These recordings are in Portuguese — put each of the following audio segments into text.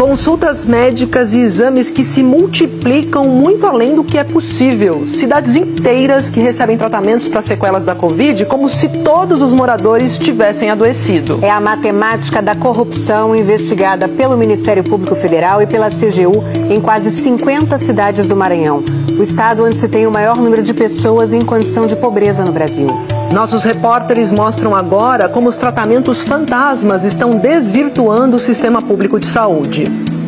Consultas médicas e exames que se multiplicam muito além do que é possível. Cidades inteiras que recebem tratamentos para sequelas da Covid como se todos os moradores tivessem adoecido. É a matemática da corrupção investigada pelo Ministério Público Federal e pela CGU em quase 50 cidades do Maranhão, o estado onde se tem o maior número de pessoas em condição de pobreza no Brasil. Nossos repórteres mostram agora como os tratamentos fantasmas estão desvirtuando o sistema público de saúde.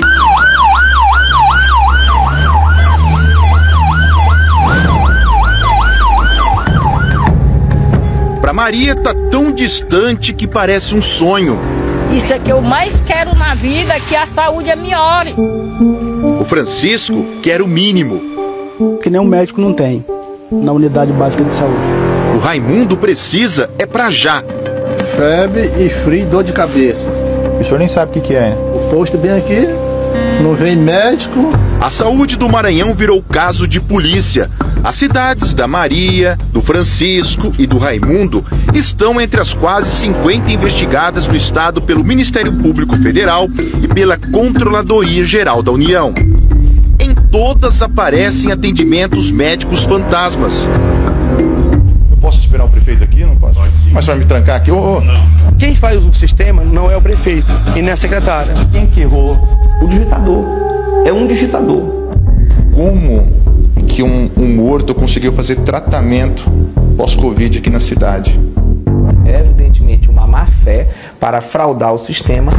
Para Maria tá tão distante que parece um sonho. Isso é que eu mais quero na vida, que a saúde melhore. O Francisco quer o mínimo. Que nenhum médico não tem na unidade básica de saúde. O Raimundo precisa é pra já. Febre e frio e dor de cabeça. O senhor nem sabe o que é, né? O posto bem aqui, não vem médico. A saúde do Maranhão virou caso de polícia. As cidades da Maria, do Francisco e do Raimundo estão entre as quase 50 investigadas no estado pelo Ministério Público Federal e pela Controladoria Geral da União. Em todas aparecem atendimentos médicos fantasmas. Posso esperar o prefeito aqui? Não posso? Pode, sim. Mas vai me trancar aqui? Não. Quem faz o sistema não é o prefeito e nem a secretária. Quem que errou? O digitador. É um digitador. Como que um morto conseguiu fazer tratamento pós-Covid aqui na cidade? É evidentemente uma má fé para fraudar o sistema.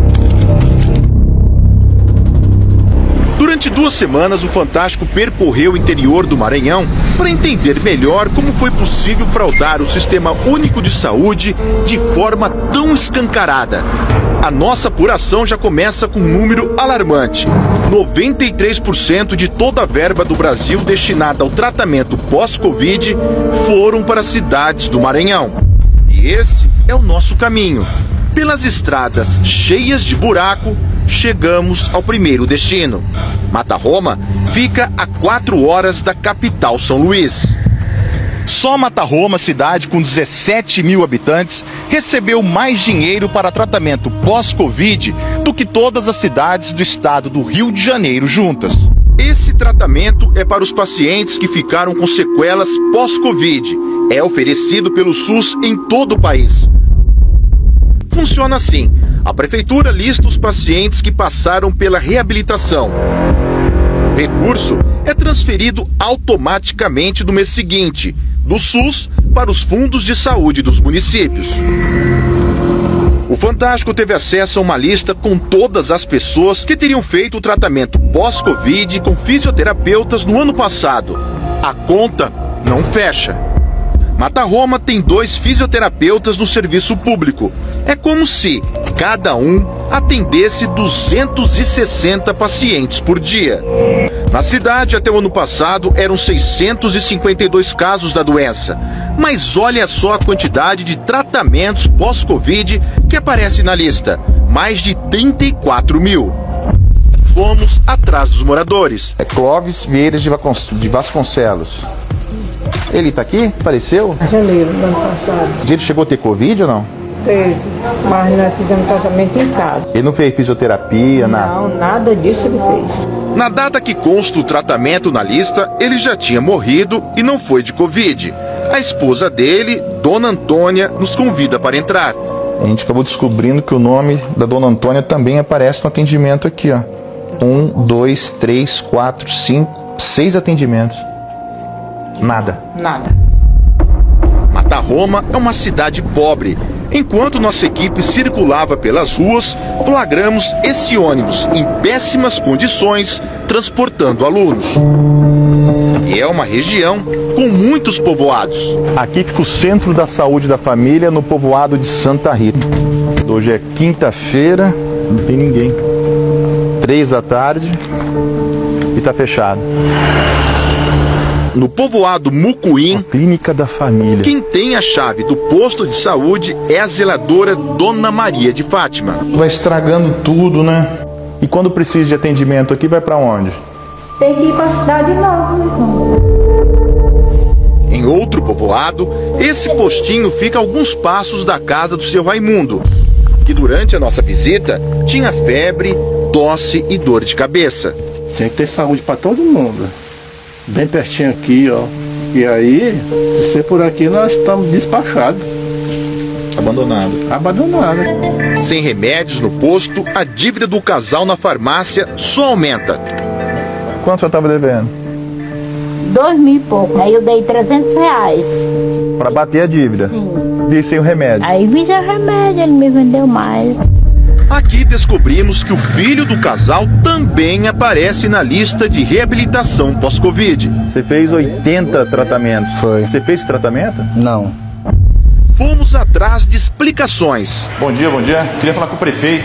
Durante 2 semanas, o Fantástico percorreu o interior do Maranhão para entender melhor como foi possível fraudar o Sistema Único de Saúde de forma tão escancarada. A nossa apuração já começa com um número alarmante. 93% de toda a verba do Brasil destinada ao tratamento pós-Covid foram para as cidades do Maranhão. E esse é o nosso caminho. Pelas estradas cheias de buraco, chegamos ao primeiro destino. Mata Roma fica a 4 horas da capital São Luís. Só Mata Roma, cidade com 17 mil habitantes, recebeu mais dinheiro para tratamento pós-Covid do que todas as cidades do estado do Rio de Janeiro juntas. Esse tratamento é para os pacientes que ficaram com sequelas pós-Covid. É oferecido pelo SUS em todo o país. Funciona assim: a prefeitura lista os pacientes que passaram pela reabilitação. O recurso é transferido automaticamente no mês seguinte, do SUS para os fundos de saúde dos municípios. O Fantástico teve acesso a uma lista com todas as pessoas que teriam feito o tratamento pós-Covid com fisioterapeutas no ano passado. A conta não fecha. Mata Roma tem 2 fisioterapeutas no serviço público. É como se cada um atendesse 260 pacientes por dia. Na cidade, até o ano passado, eram 652 casos da doença. Mas olha só a quantidade de tratamentos pós-Covid que aparece na lista. Mais de 34 mil. Fomos atrás dos moradores. É Clóvis Vieira de Vasconcelos. Ele tá aqui? Faleceu? Janeiro do ano passado. Ele chegou a ter Covid ou não? Teve, mas nós fizemos tratamento em casa. Ele não fez fisioterapia, nada? Não, nada disso ele fez. Na data que consta o tratamento na lista, ele já tinha morrido e não foi de Covid. A esposa dele, Dona Antônia, nos convida para entrar. A gente acabou descobrindo que o nome da Dona Antônia também aparece no atendimento aqui, ó. 1, 2, 3, 4, 5, 6 atendimentos. Nada. Mata Roma é uma cidade pobre. Enquanto nossa equipe circulava pelas ruas, flagramos esse ônibus em péssimas condições, transportando alunos. E é uma região com muitos povoados. Aqui fica o centro da saúde da família, no povoado de Santa Rita. Hoje é quinta-feira, não tem ninguém. 3 da tarde e tá fechado. No povoado Mucuim, a clínica da família. Quem tem a chave do posto de saúde é a zeladora Dona Maria de Fátima. Vai estragando tudo, né? E quando precisa de atendimento aqui, vai para onde? Tem que ir para a cidade nova. Em outro povoado, esse postinho fica a alguns passos da casa do seu Raimundo, que durante a nossa visita tinha febre, tosse e dor de cabeça. Tem que ter saúde para todo mundo. Bem pertinho aqui, ó. E aí, se ser por aqui, nós estamos despachados. Abandonado. Sem remédios no posto, a dívida do casal na farmácia só aumenta. Quanto você estava devendo? 2.000 e pouco. Aí eu dei R$300. Para bater a dívida? Sim. E sem o remédio? Aí vi o remédio, ele me vendeu mais. Aqui descobrimos que o filho do casal também aparece na lista de reabilitação pós-Covid. Você fez 80 tratamentos. Foi. Você fez esse tratamento? Não. Fomos atrás de explicações. Bom dia. Queria falar com o prefeito.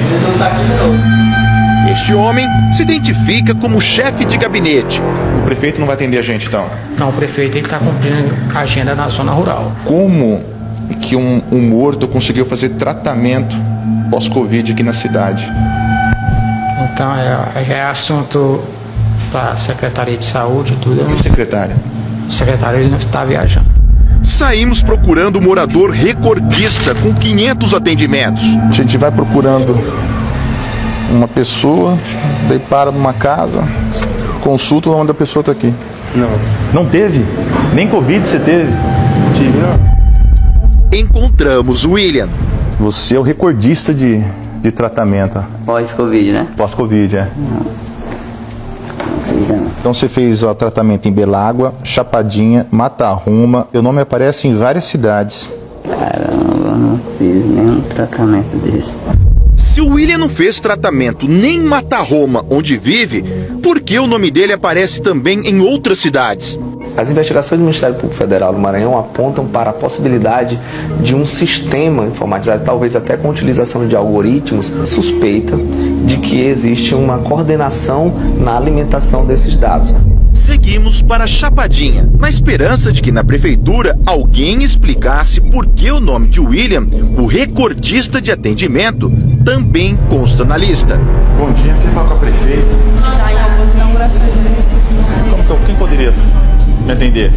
Este homem se identifica como chefe de gabinete. O prefeito não vai atender a gente, então? Não, o prefeito está cumprindo a agenda na zona rural. Como que um morto conseguiu fazer tratamento pós-Covid aqui na cidade? Então, já é assunto para a Secretaria de Saúde e tudo. E o secretário? O secretário ele não está viajando. Saímos procurando um morador recordista com 500 atendimentos. A gente vai procurando uma pessoa, daí para numa casa, consulta onde a pessoa está aqui. Não. Não teve? Nem Covid você teve? Tive, não. Encontramos o William. Você é o recordista de tratamento. Pós-Covid, né? Pós-Covid, é. Não fiz, não. Então você fez o tratamento em Belágua, Chapadinha, Matarruma. O nome aparece em várias cidades. Caramba, não fiz nenhum tratamento desse. Se o William não fez tratamento nem em Matarruma, onde vive, por que o nome dele aparece também em outras cidades? As investigações do Ministério Público Federal do Maranhão apontam para a possibilidade de um sistema informatizado, talvez até com utilização de algoritmos, suspeita de que existe uma coordenação na alimentação desses dados. Seguimos para Chapadinha, na esperança de que na prefeitura alguém explicasse por que o nome de William, o recordista de atendimento, também consta na lista. Bom dia, queria falar com a prefeita. Está em algumas inaugurações do município. Quem poderia me atender?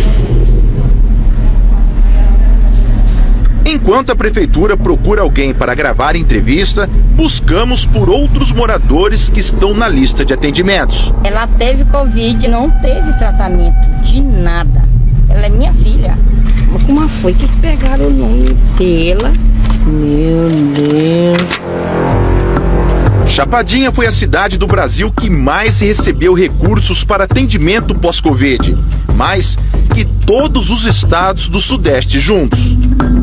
Enquanto a prefeitura procura alguém para gravar entrevista, buscamos por outros moradores que estão na lista de atendimentos. Ela teve Covid, não teve tratamento de nada. Ela é minha filha. Como foi que eles pegaram o nome dela? Meu Deus. Chapadinha foi a cidade do Brasil que mais recebeu recursos para atendimento pós-Covid, mais que todos os estados do Sudeste juntos.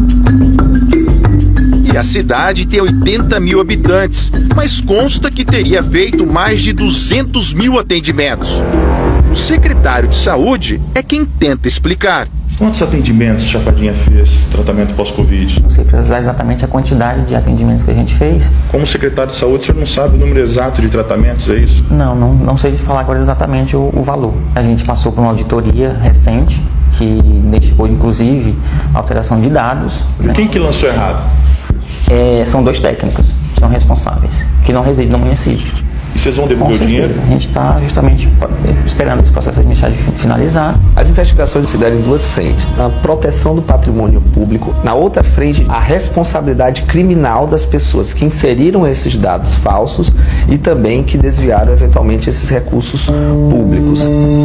E a cidade tem 80 mil habitantes, mas consta que teria feito mais de 200 mil atendimentos. O secretário de Saúde é quem tenta explicar. Quantos atendimentos Chapadinha fez, tratamento pós-Covid? Não sei precisar exatamente a quantidade de atendimentos que a gente fez. Como secretário de Saúde, o senhor não sabe o número exato de tratamentos, é isso? Não sei falar agora exatamente o valor. A gente passou por uma auditoria recente, que identificou inclusive alteração de dados. E quem que lançou errado? São 2 técnicos, são responsáveis, que não residem no município. E vocês vão devolver o dinheiro? A gente está justamente esperando esse processo administrativo finalizar. As investigações se deram em 2 frentes: na proteção do patrimônio público, na outra frente, a responsabilidade criminal das pessoas que inseriram esses dados falsos e também que desviaram eventualmente esses recursos públicos.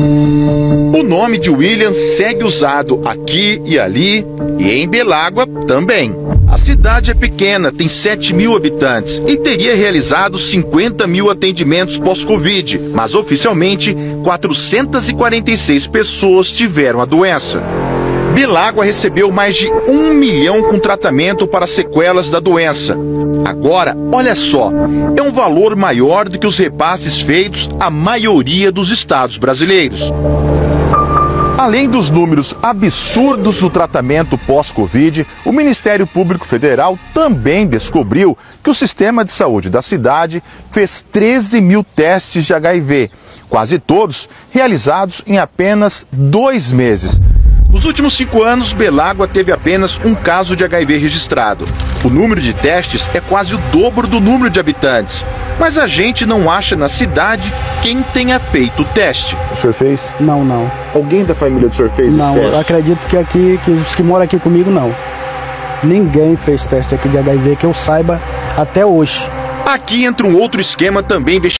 O nome de William segue usado aqui e ali e em Belágua também. A cidade é pequena, tem 7 mil habitantes e teria realizado 50 mil atendimentos pós-Covid, mas oficialmente 446 pessoas tiveram a doença. Belágua recebeu mais de 1 milhão com tratamento para sequelas da doença. Agora, olha só, é um valor maior do que os repasses feitos à maioria dos estados brasileiros. Além dos números absurdos do tratamento pós-Covid, o Ministério Público Federal também descobriu que o sistema de saúde da cidade fez 13 mil testes de HIV, quase todos realizados em apenas 2 meses. Nos últimos 5 anos, Belágua teve apenas um caso de HIV registrado. O número de testes é quase o dobro do número de habitantes. Mas a gente não acha na cidade quem tenha feito o teste. O senhor fez? Não. Alguém da família do senhor fez esse teste? Não, eu acredito que aqui, que os que moram aqui comigo, não. Ninguém fez teste aqui de HIV que eu saiba até hoje. Aqui entra um outro esquema também investigado.